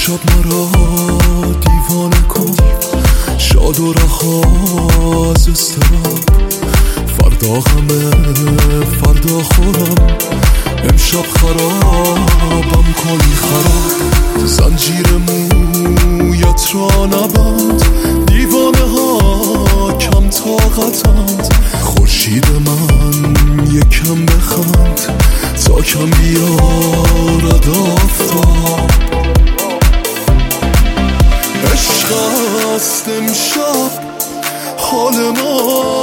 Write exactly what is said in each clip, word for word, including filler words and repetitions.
امشب مرا دیوانه کن، شاد و رها از استراب. فردا غمه فردا خورم، امشب خرابم کنی خراب. زنجیر مویت را نبند، دیوانه ها کم طاقتند. خورشید من یکم بخند تا کم بیارد آفتاب. عشق است امشب حال ما،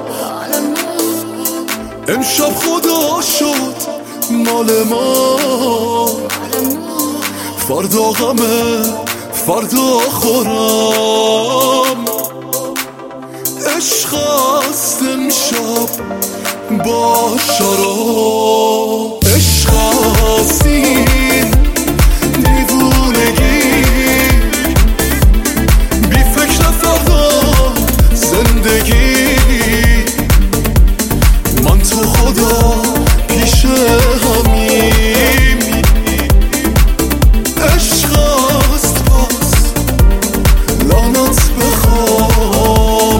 امشب خدا شد مال ما. فردا غمه فردا خورم، عشق است امشب با شراب. عشق است این دیوونگی، بی فکر فردا زندگی. من تو خدا پیش همیم، عشق است باز لعنت بخوام.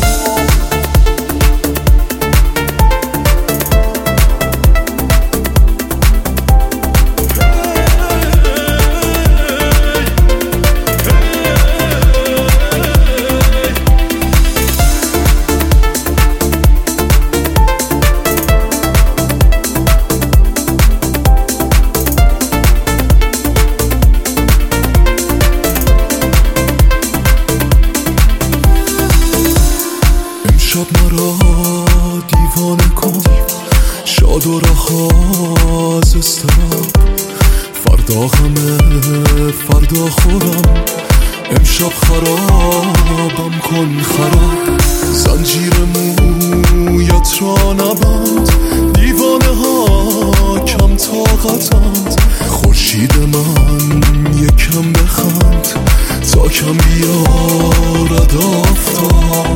امشب مرا دیوانه کن، شاد و رها از استراب. فردا غمه فردا خورم، امشب خرابم کن خراب. زنجیر مویت را نبند، دیوانه ها کم طاقتند. خورشید من یکم بخند تا کم بیارد آفتاب.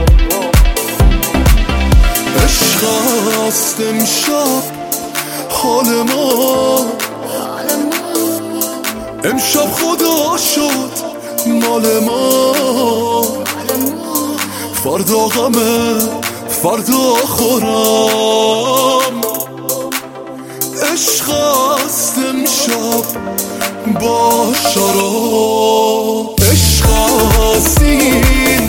عشق است امشب حال ما، امشب خدا شد مال ما. فردا غمه فردا خورم، عشق است امشب با شراب. عشق است این